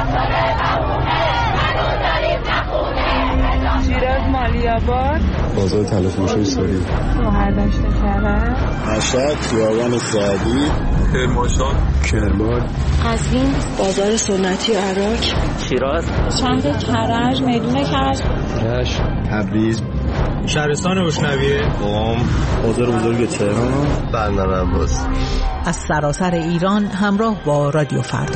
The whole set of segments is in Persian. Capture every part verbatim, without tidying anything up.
شیراز مالیاباد، بازار تلفروشی ساری، شهردشت کرج، مشهد خیابان سعدی، کرمانشاه، کرمان، قزوین، بازار سنتی عراق، شیراز، شهر کرج، میدون کرج، رشت، تبریز، شهرستان روشنویه، قم، بازار بزرگ تهران، بندر عباس. از سراسر ایران همراه با رادیو فردا.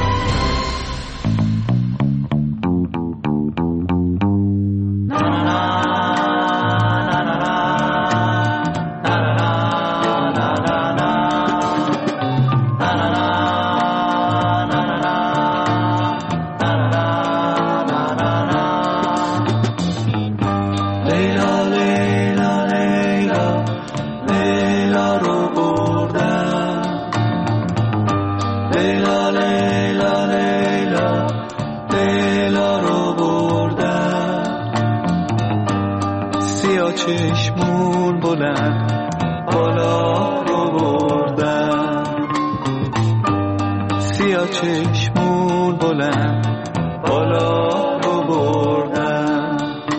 چشمون بلند بالا رو بردم، سیاه چشمون بلند بالا رو بردم،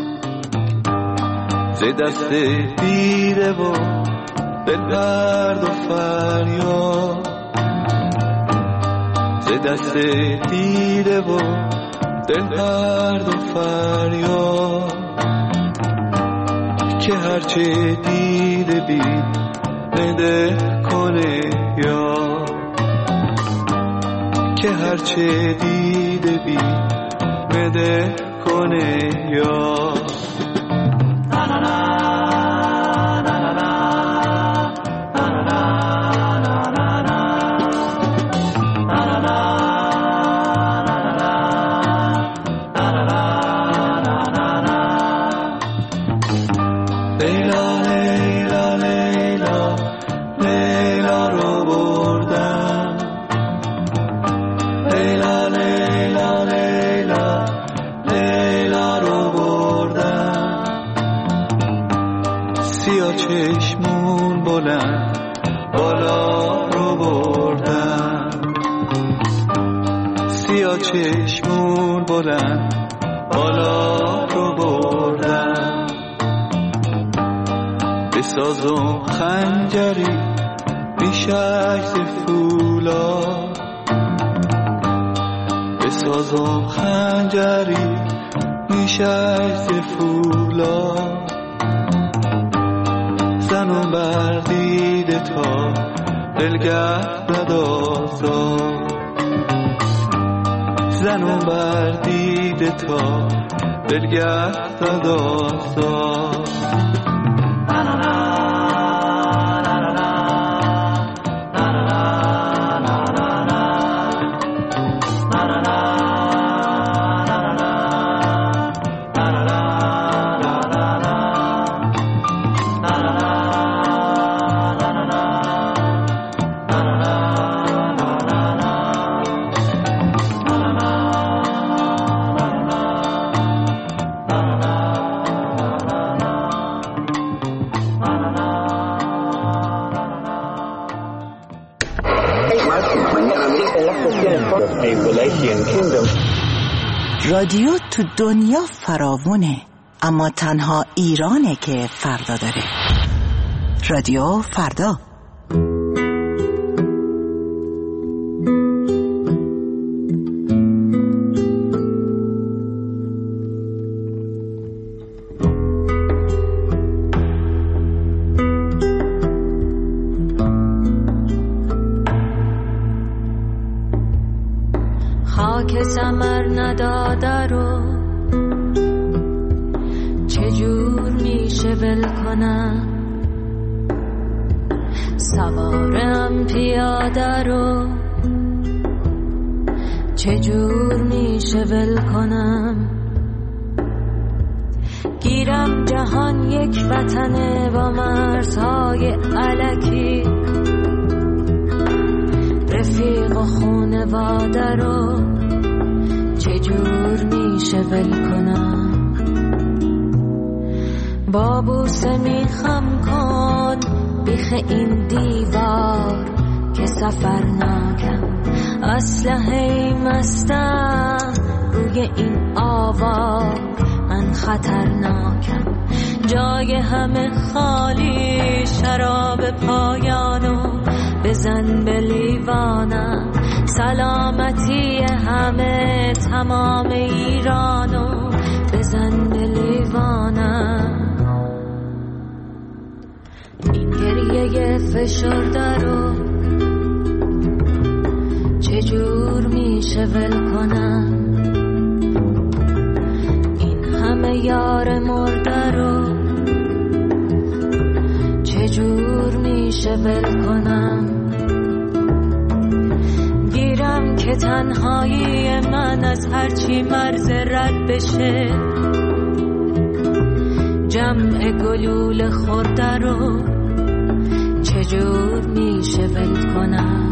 ز دست دیده و دل درد و فریاد، ز دست دیده و دل درد و فریاد، که هرچه دیده بی بده کنه یا، که هرچه دیده بی بده کنه یا. چشمون بلند بالا رو بردم، سیاه چشمون بلند بالا رو بردم، بسازم خنجری بیشک ز فولاد، بسازم خنجری بیشک ز فولاد، زنم بر دیده تا دلگرد آزاد، زنم بر دیده تا دلگرد آزاد. رادیو تو دنیا فراوونه، اما تنها ایرانه که فردا داره. رادیو فردا. خاک ثمر نداده رو چجور میشه ول کنم، سوارم پیاده رو چجور میشه ول کنم، گیرم جهان یک وطنه با مرزهای الکی، رفیق و خونواده رو چجور میشه ول کنم، با بوسه میخم کن بیخ این دیوار که سفر ناکم، اسلحه مستم روی این آوا من خطرناکم. جای همه خالی، شراب پایانو بزن به لیوانم. سلامتی همه تمام ایرانو بزن به لیوانم. این گریه فشرده رو چجور میشه ول کنم؟ این همه یار مرده رو چجور میشه ول کنم؟ گیرم که تنهایی من از هرچی مرز رد بشه. جمع گلول خورده رو چجور میشه ول کنم؟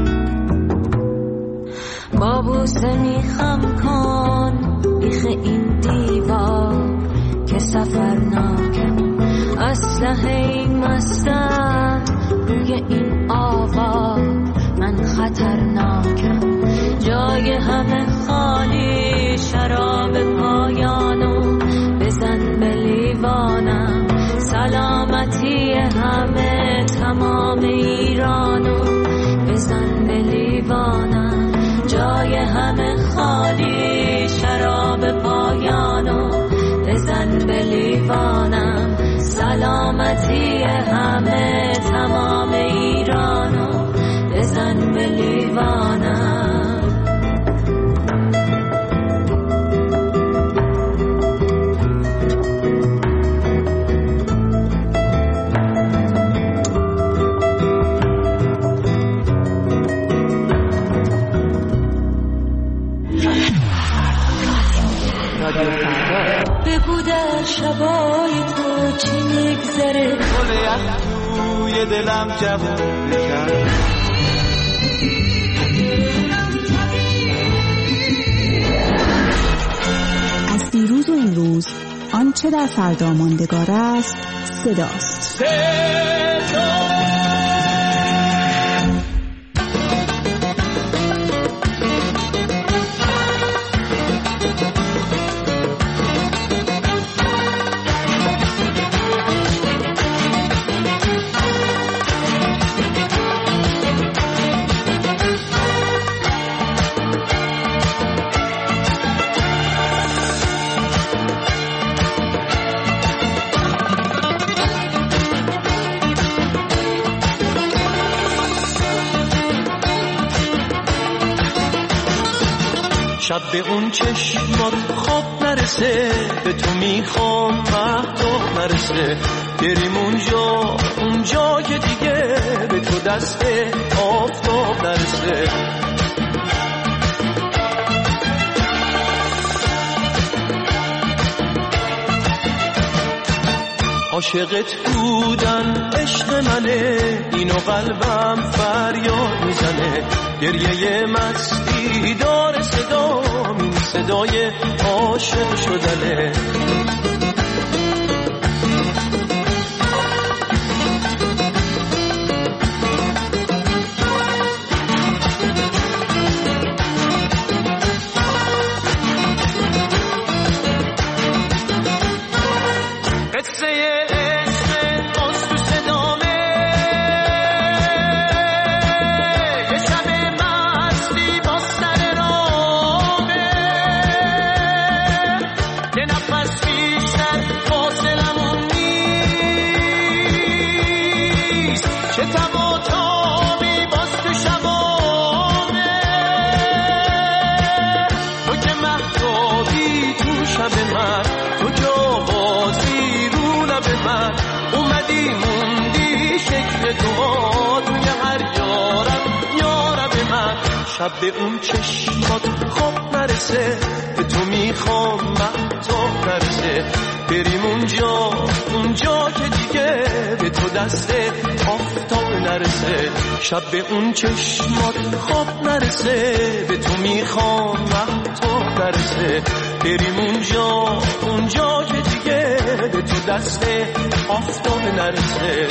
بابوسه میخم کن بیخ این دیوار که سفرناکم. اسلحه مستم روی این آوا من خطرناکم. جای همه خالی، شراب پایانو بزن به لیوانم. سلامتی همه تمام ایرانو بزن به لیوانم. جای همه خالی، شراب پایانو بزن به لیوانم. سلامتی همه تمام ایرانو بزن به لیوانم. بگو در شبای تو چی میگذره؟ گل یخ توی دلم جوون کرد. از دیروز و این روز آنچه در فردا ماندگار است صداست. صدا شب به اون چشمات خواب نرسه، به تو میخوام مهتاب نرسه. بریم اونجا اونجا که دیگه به تو دست آفتاب نرسه. عاشقت بودن عشق منه، اینو قلبم فریاد میزنه. گریه مستی داره صدام، این صدای عاشق شدنه. شب به اون چشمات خواب نرسه، به تو میخوام مهتاب نرسه. بریم اونجا اونجا که دیگه به تو دست آفتاب نرسه. شب به اون چشمات خواب نرسه، به تو میخوام مهتاب نرسه. بریم اونجا اونجا که دیگه به تو دست آفتاب نرسه.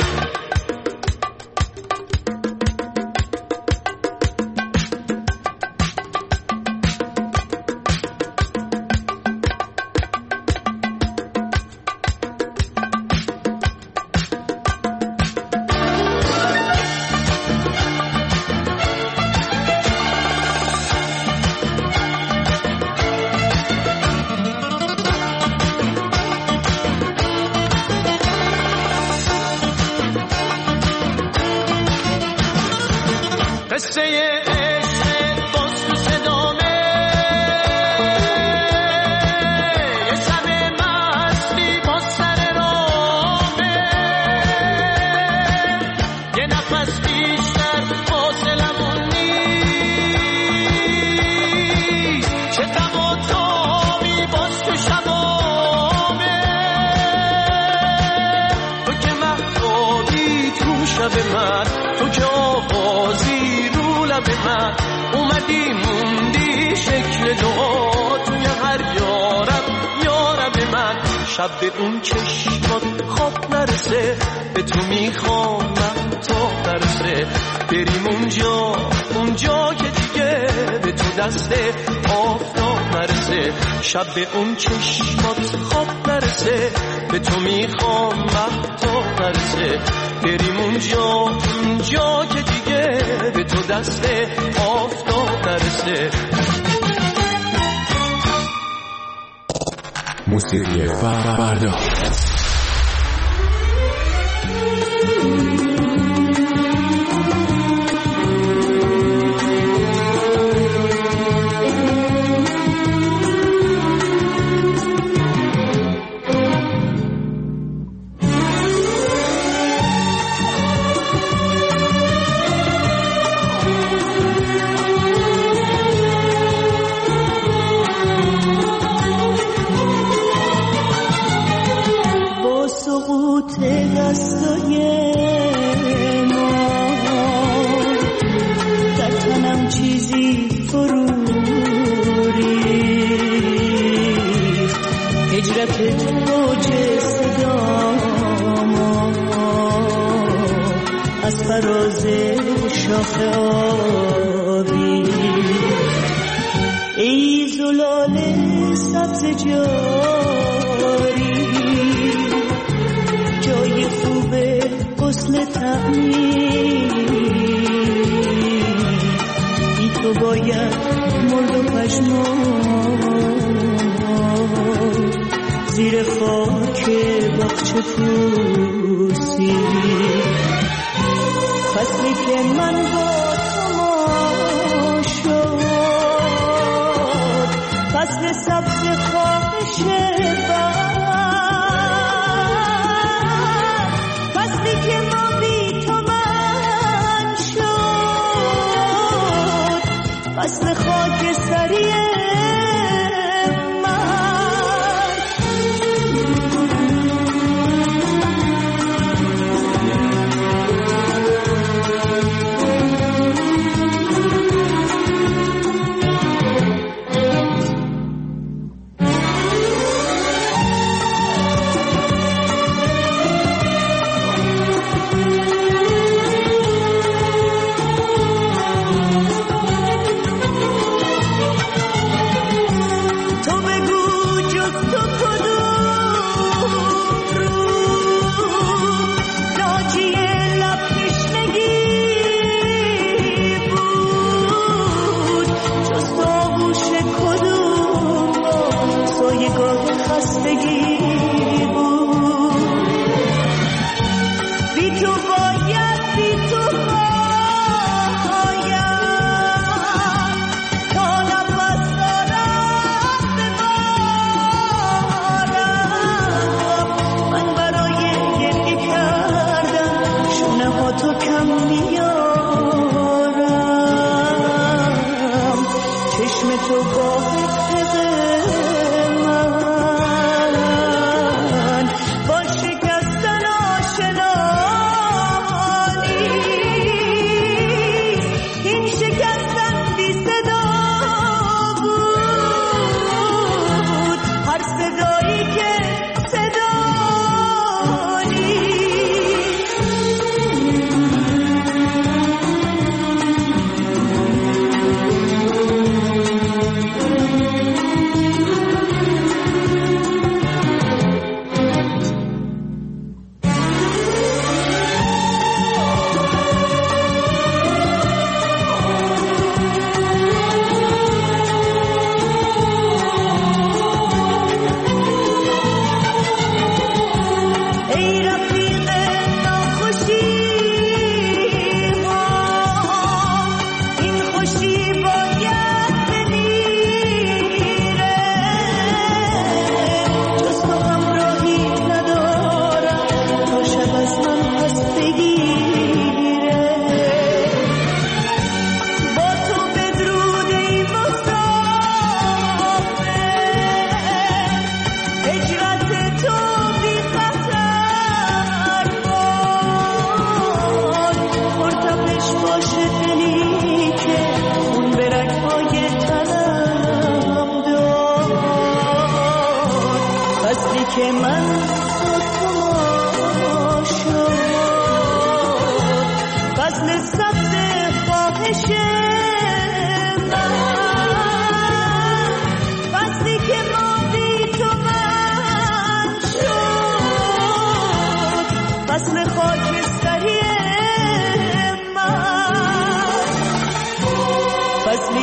که آوازی رو لب من اومدی موندی شکل دعا توی هر یارم یارم من. شب به اون چشمات خواب نرسه به تو میخوام من تا نرسه بریم اونجا اونجا که دیگه به تو دست آفتاب نرسه. شب به اون چشمات خواب نرسه به تو میخوام من تا نرسه بریم اونجا اونجا که دیگه به تو دست آفتاب نرسه. موسیقی فردا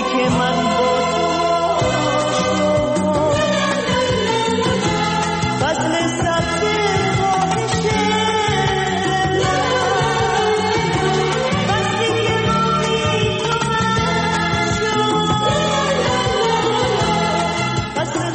که من با تو فصل سبز باشه وقتی که ما بی تو فصل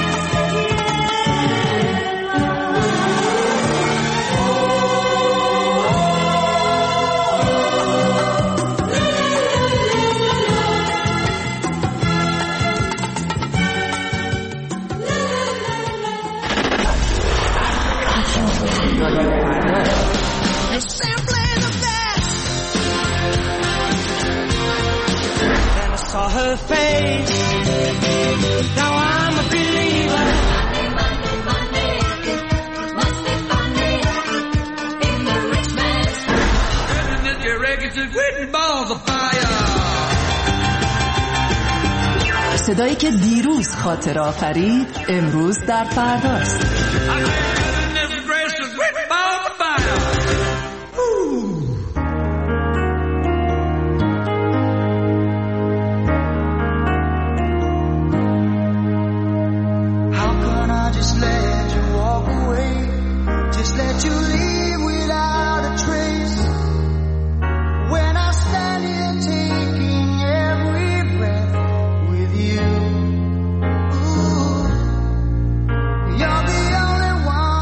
saw her face. Now I'm a believer. Money, money, money. It must be funny in the rich man's house. And then your records are written balls of fire. صدایی که دیروز خاطر آفرید امروز در فرداست. You're the only one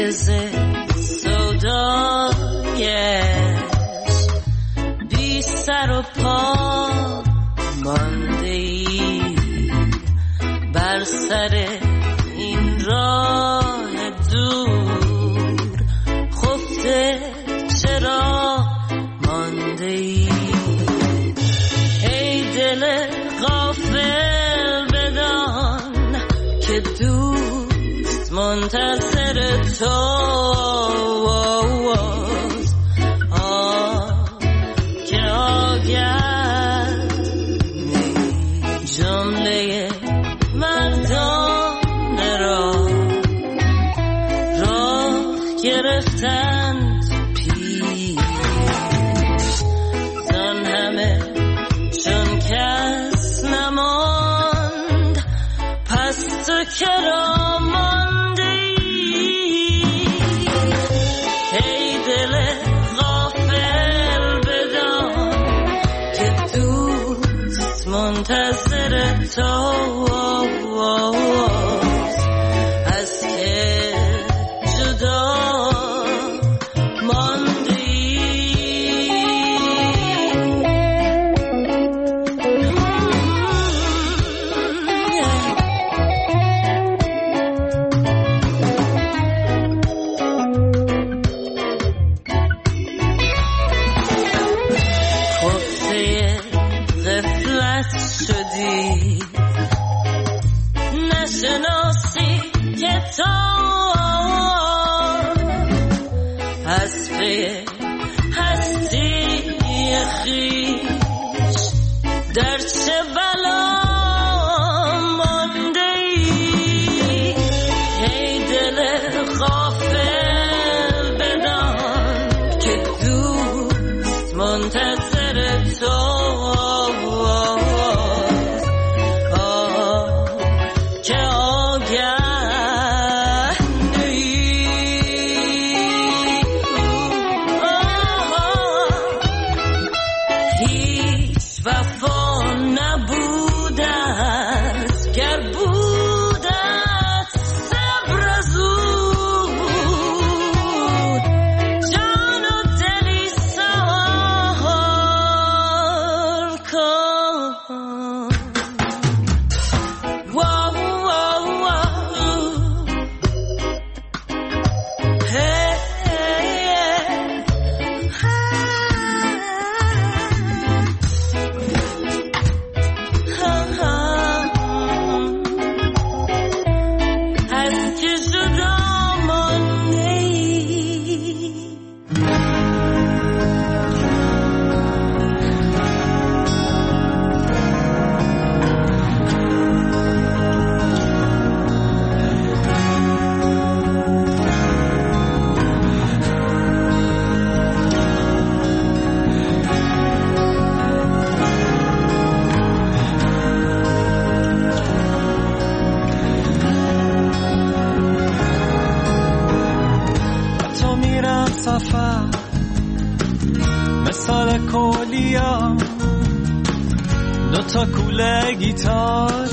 حافظ سودایش بی سر و پا مانده ای بر سر این راه دور خفته چرا مانده ای ای دل غافل بدان که دوست منتظر تو که آگر جمله مردان را راه گرفتند پیش زن همه چون کس نماند پس تو کرا مانده ای ای دل غافل بدان که دوست منتظر تو از که جدا نشناسی که تو حسبه هستی خیش در چه بلا مانده ای ای دل غافل بدان که دوست منتظر تو مثال کولیا دو تا کوله گیتار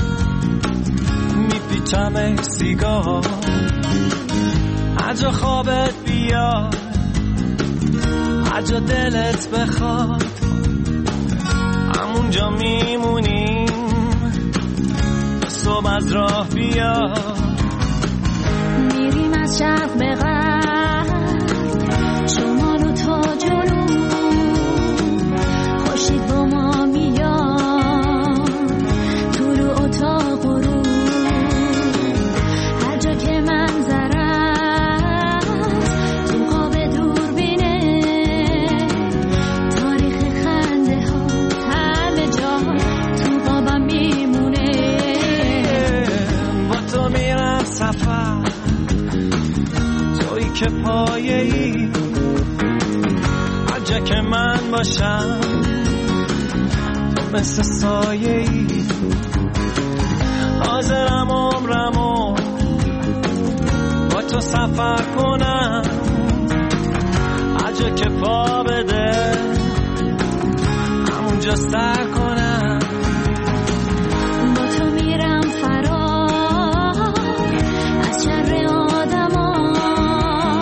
میپیچم سیگار هر جا خوابت بیاد هر جا دلت بخواد همونجا میمونیم صبح از راه بیاد میریم از شرق به غرب شمال و تا جنوب خورشید با ما میاد طلوع تا غروب هر جا که منظر است تو قاب دوربینه تاریخ خنده ها همه جا تو قابم میمونه با تو میرم سفر تویی که پایه ای هر جا که من باشم تو مثل سایه ای حاضرم عمرمو با تو سفر کنم هر جا که پا بده همونجا سر کنم با تو میرم فرار از شر آدما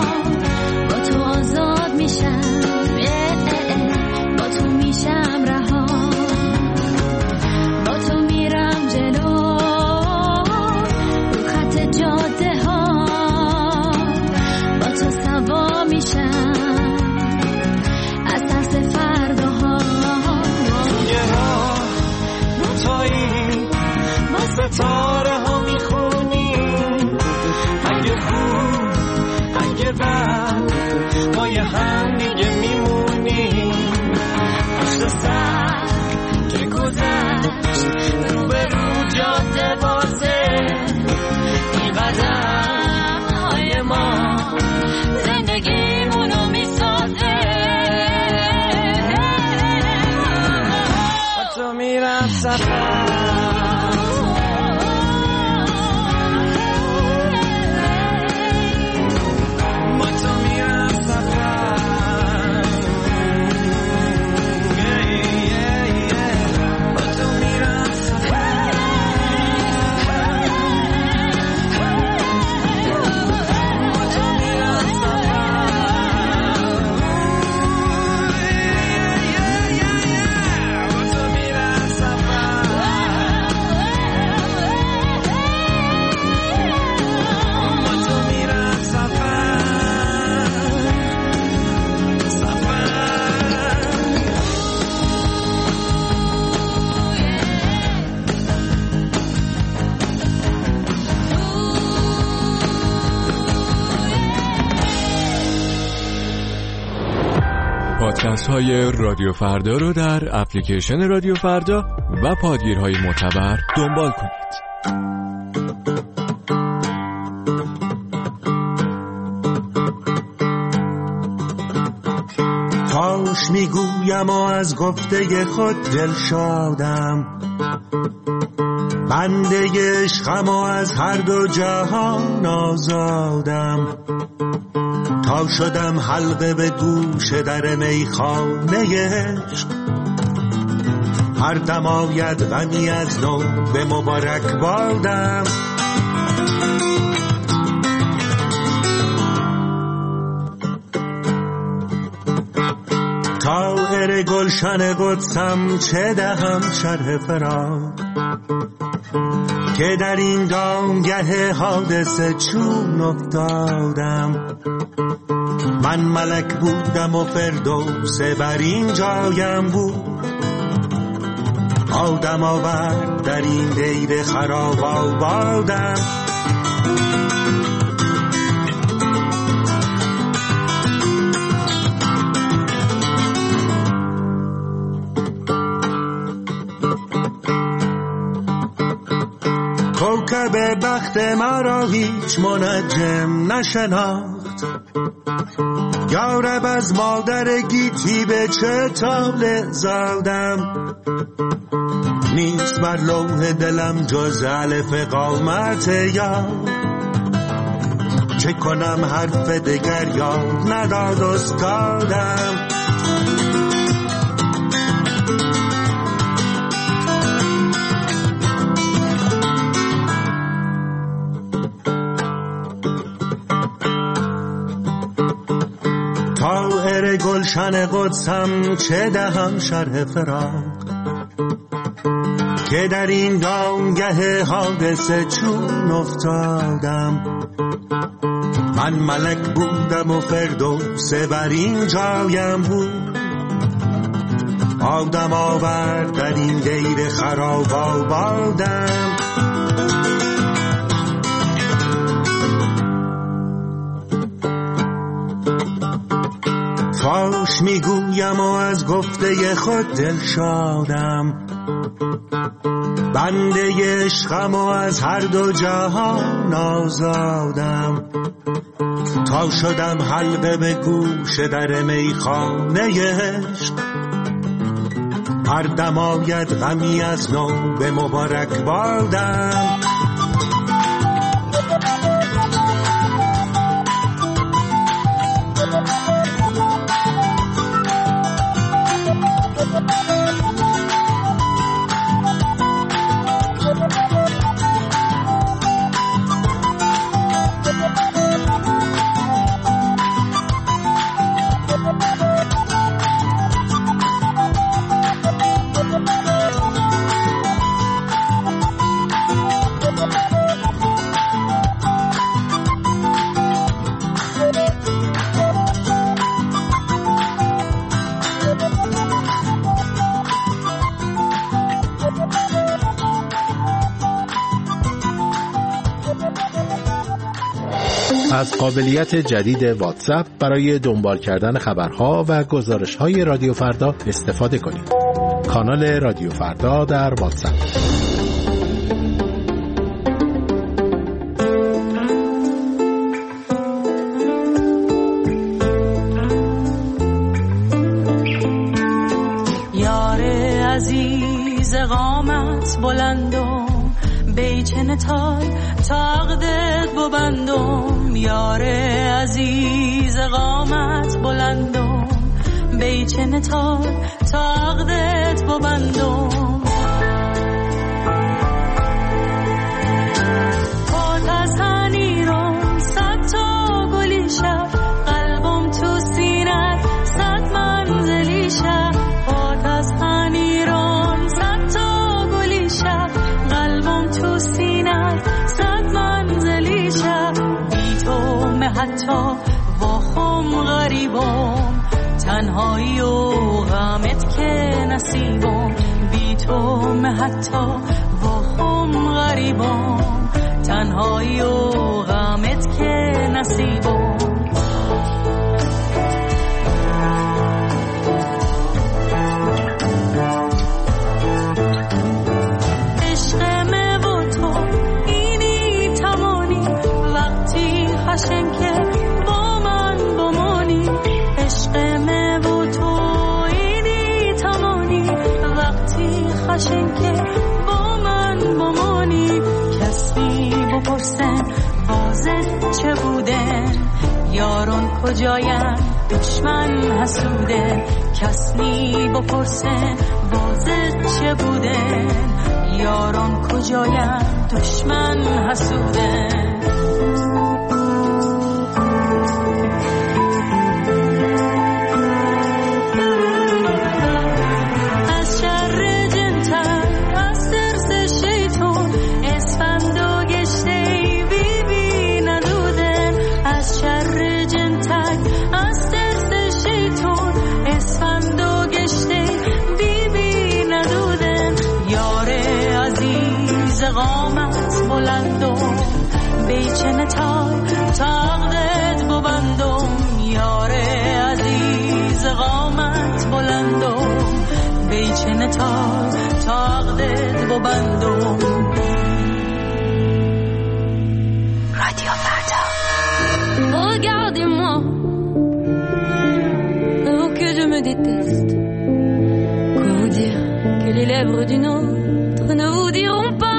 پادکست های رادیو فردا رو در اپلیکیشن رادیو فردا و پادگیرهای معتبر دنبال کنید. کاش میگویم و از گفته خود دل شادم، بنده عشقم و از هر دو جهان آزادم، تا شدم حلقه به گوش در میخانه عشق، هر دم آید غمی از نو به مبارک بادم. طاهر گلشن قدسم چه دهم شرح فراق، که در این دامگه حادثه چون افتادم. من ملک بودم و فردوس بر این جایم بود، آدم آورد در این دیر خراب آبادم. کوکب بخت مرا هیچ منجم نشناخت، یارب از مادر گیتی به چه طاله زادم. نیست بر لوح دلم جز الف قامت یاد، چه کنم حرف دگر یاد نداد استادم. طاهر گلشن قدسم چه دهم شرح فراق، که در این دامگه حادثه چون افتادم. من ملک بودم و فردوس بر این جایم بود، آدم آورد در این دیر خراب آبادم. فاش میگویم و از گفته خود دل شادم، بنده عشقم و از هر دو جهان آزادم، تا شدم حلقه به گوش در میخانه عشق، هر دم آید غمی از نو به مبارک بادم. از قابلیت جدید واتساپ برای دنبال کردن خبرها و گزارش‌های رادیو فردا استفاده کنید. کانال رادیو فردا در واتساپ. یار عزیز قامت بلندم، بیچن تای تاقدت ببندم. یار عزیز قامت بلندم، بیچن تای تاقدت ببندم. پات از هنیرم صد تا گلی شب، قلبم تو سینت صد منزلی شب. پات از هنیرم صد تا گلی شب، قلبم تو سینت صد منزلی شب. بی تو مه حتی واخم غریبم، تنهایی و غمت که نصیبم. بی تو مه حتی واخم غریبم، تنهایی و غمت که نصیبم. خشن که با من بمانی عشقمه و تویی تمانی وقتی خشن که با من بمانی کسی بپرسن بازت چه بوده یارون کجاین دشمن حسوده کسی بپرسن بازت چه بوده یارون کجاین دشمن حسوده از شر جنتر از ترس شیطون اسفند و گشته بی بی ندودن از شر جنتر از ترس شیطون اسفند و گشته بی بی ندودن یار عزیز قامت بلندم بیچن تای تاقدت ببندم یار عزیز قامت بلندم بیچن تای تاقدت ببندم رادیو فردا. Regardez-moi oh que je me déteste quoi vous dire que les lèvres d'une autre ne vous diront pas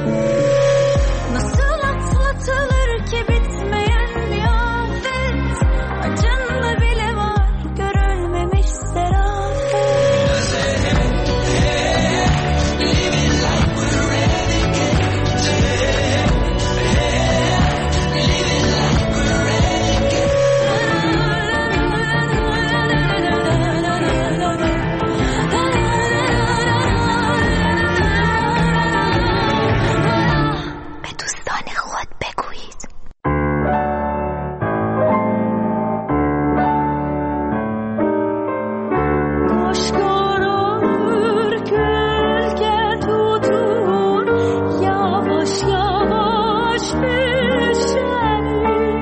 nasıl atlatılır ki bitmeyen bir afet acında bile var görülmemiş serafet living like we're renegades living like we're renegades به دوستان خود بگویید Koşkorur gölge tutun yavaş yavaş düşerim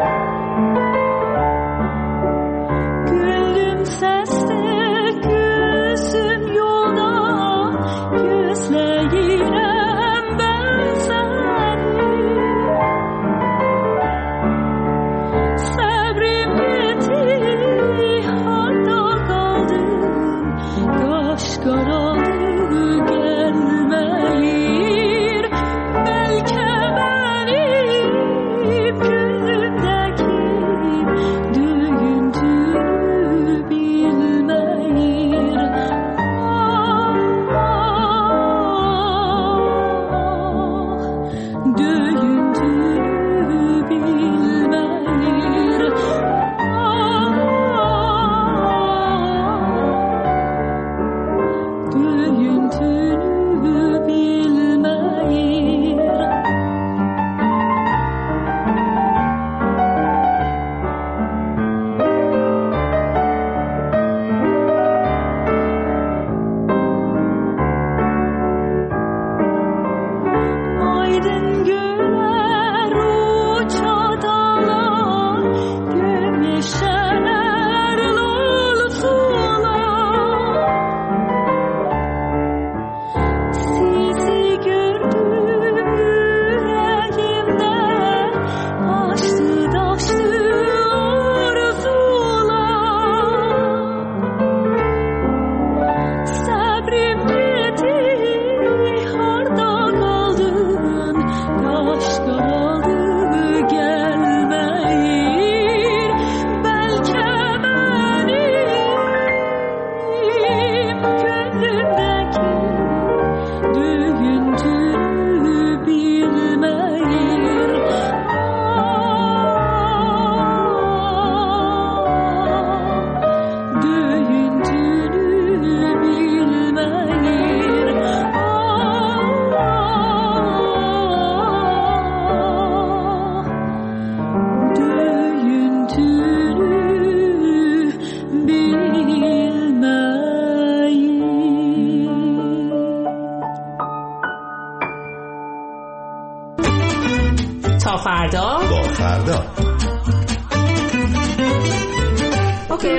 Güldüm sesle gülsün yolda gözleyirem ben seni Sabrim yeti harda kaldı Kaş kararı gelmeyir Belki benim gönlümdeki düğüntünü bilmeyir Ah, düğüntünü bilmeyir Ah, düğüntünü bilmeyir Aydın güler uça dağlar Güneşler lol sular Sizi gördüm yüreğimde Açtı taştı arzular Sabrim yeti harda kaldın Kaş kaldı gelmeyir Belki benim gönlümdeki düğüntünü bilmeyir Ah, düğüntünü bilmeyir Ah, düğüntünü bilmeyir تا فردا با فردا اوکی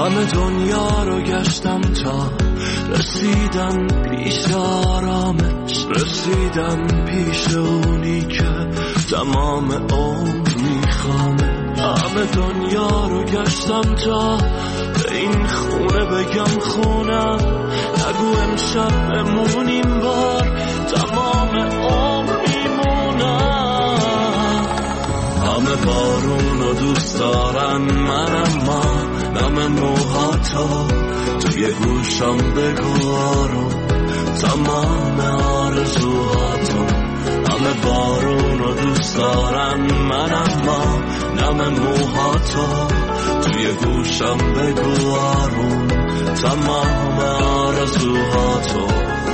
همه دنیا رو گشتم تا رسیدم پیش آرامش، رسیدم پیش اونی که تمام عمر میخوامه. همه دنیا رو گشتم تا به این خونه بگم خونم، نگو امشب بمونیم بار تمام عمر میمونم. همه بارون رو دوست دارن من، اما نم موهاتو توی گوشم بگو آروم تمام آرزوهاتو. همه بارون رو دوست دارن من، اما نم موهاتو توی گوشم بگو آروم تمام آرزوهاتو.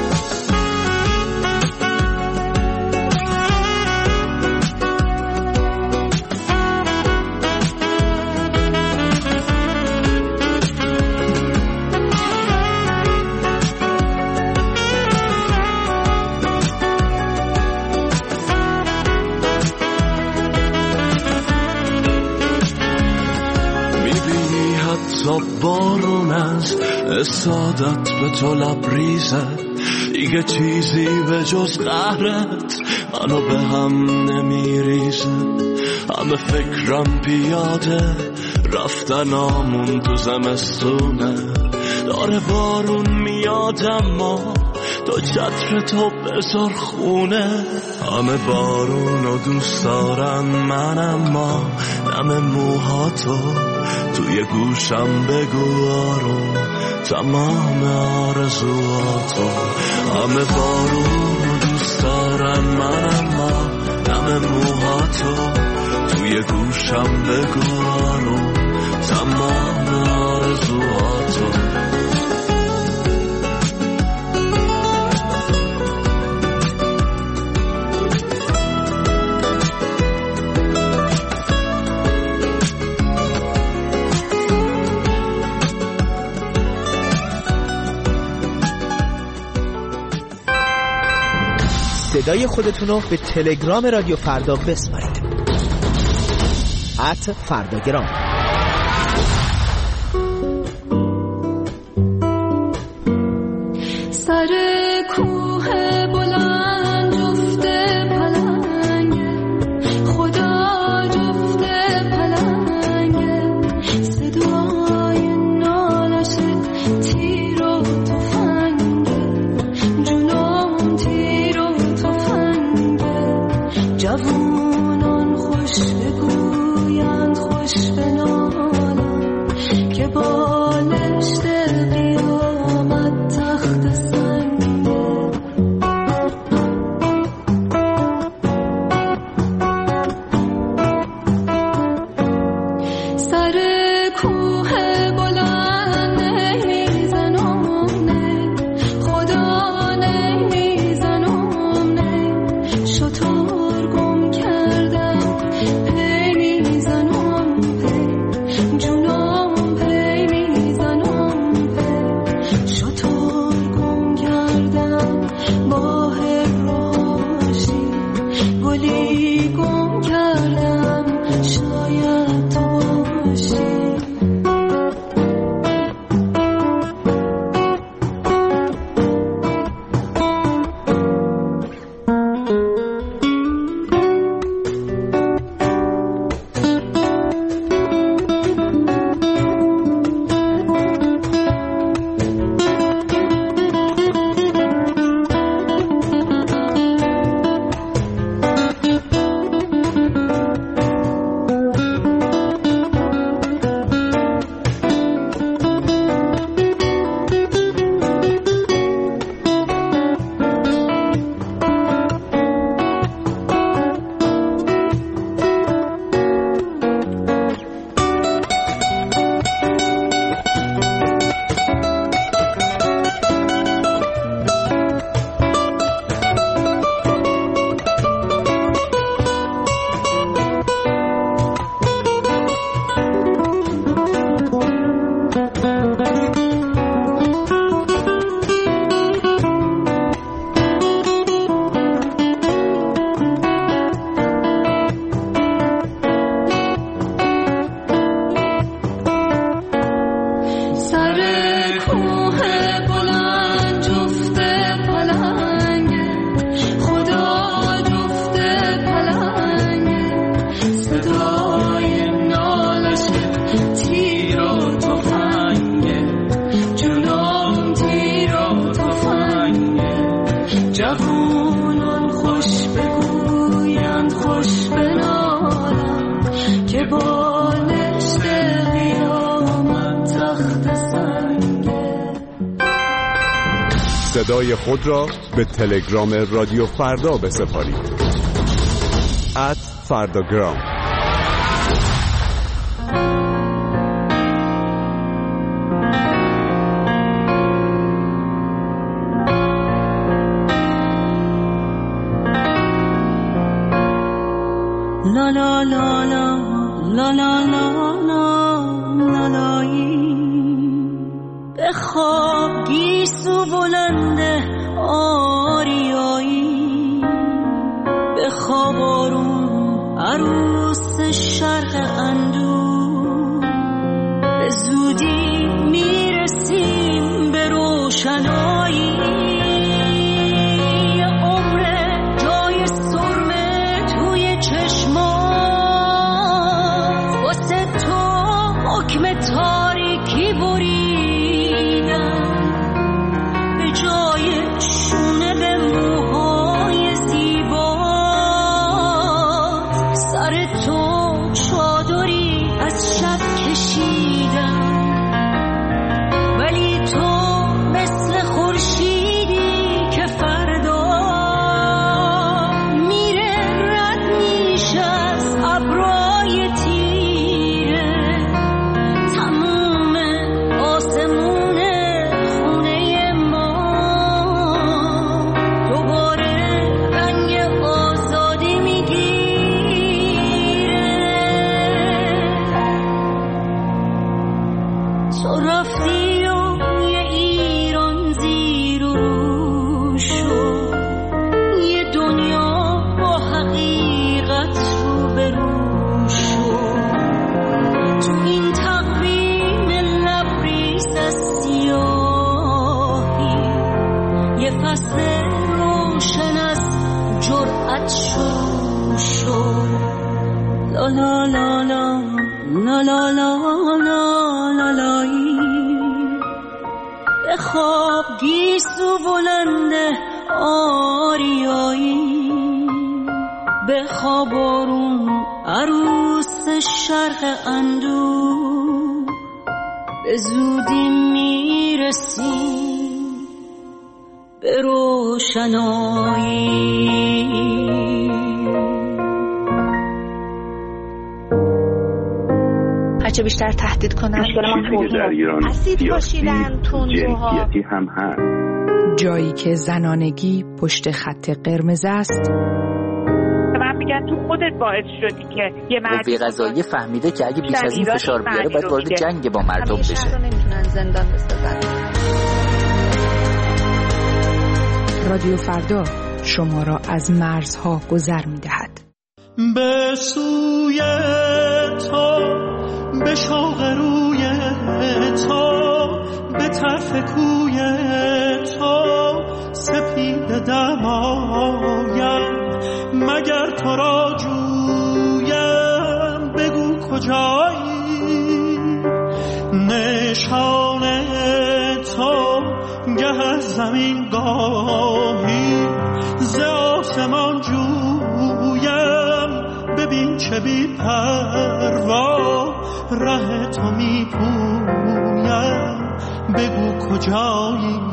بارون از سادت به تو لبریزه، دیگه چیزی به جز قهرت منو به هم نمیریزه. همه فکرم پیاده رفتن آمون تو زمستونه، داره بارون میاد اما تو چتر تو بذار خونه. همه بارون رو دوست دارن من، اما نم موهاتو توی گوشم بگو آروم تمام آرزوهاتو. همه بارون رو دوست دارن من، اما نم موهاتو توی گوشم بگو آروم تمام آرزوهاتو. صدای خودتون رو به تلگرام رادیو فردا بسپارید. ات فرداگرام. سر کوه بلند جفت پلنگه، خدا جفت پلنگه، صدای نالش تیر و تفنگه، جنون تیر و تفنگه. جوونان خوش بگویند خوش بنا جوانان خوش بگویند خوش بنالند که بالشت قیامت تخت سنگه. صدای خود را به تلگرام رادیو فردا بسپارید. ات فرداگرام. لا لا لا لا لا لا لا لا لایی به خواب گیسو بلنده آریایی به خواب آروم عروس شرق اندو به زودی میرسیم به روشنایی تاریکی بریدم به جای شونه به موهای زیبات سر تو چادری از شب کشیدم ولی تو مثل خورشیدی که فردا میره رد میشه از ابرای لا لا لا لا لا لا لا لا لایی به خواب گیسو بلنده آریایی به خواب آروم عروس شرق اندو به زودی میرسیم به روشنایی. هرچه بیشتر تهدید کنن اسید پاشیدن تندروها هم هست. جایی که زنانگی پشت خط قرمز است. من میگن تو خودت باعث شدی که یه مرد قوه قضاییه فهمیده که اگه بیش از این فشار بیاره باید وارد جنگ با مردم بشه. همیشه نمیتونن زندان بسازن. رادیو فردا شما را از مرزها گذر میدهد. به سوی تو، به شوق روی تو، به طرف کوی تو سپید دمایم، مگر تو را جویم بگو کجایی. نشان تو گه از زمین گاهی ز آسمان جویم، ببین چه بی پروا ره تو می پویم، بگو کجایی.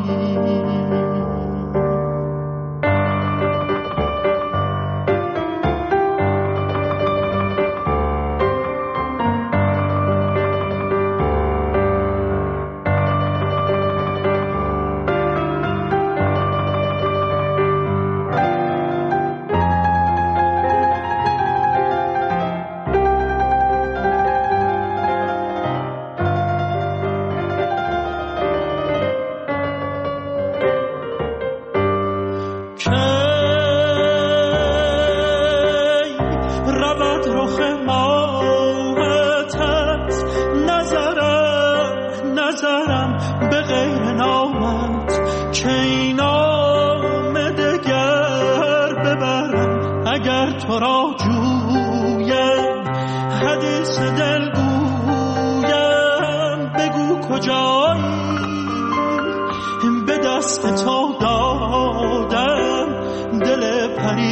به دست تو دادم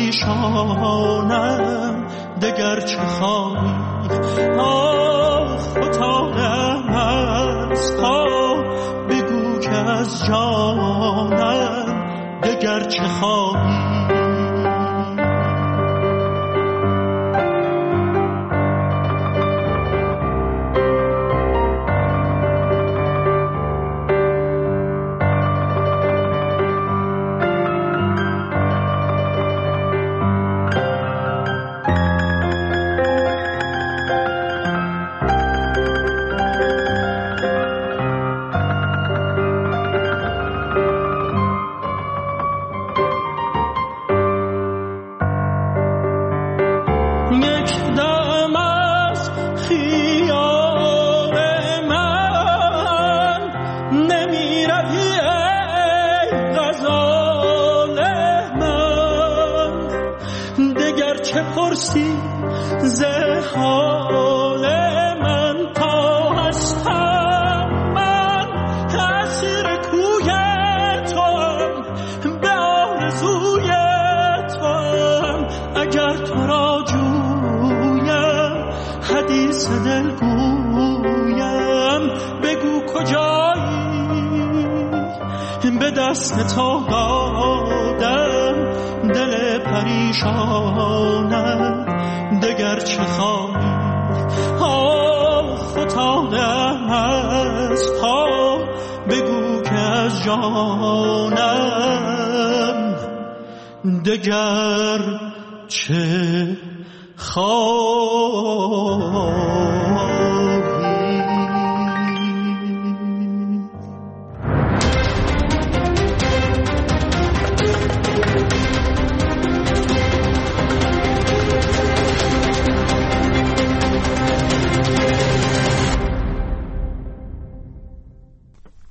پریشانم دگر چه خواهی آه فتادم از پا بگو که از جانم دگر چه خواهی دست تو دادم دل پریشانم دگر چه خواهی آه فتادم از پا بگو که از جانم دگر چه خواهی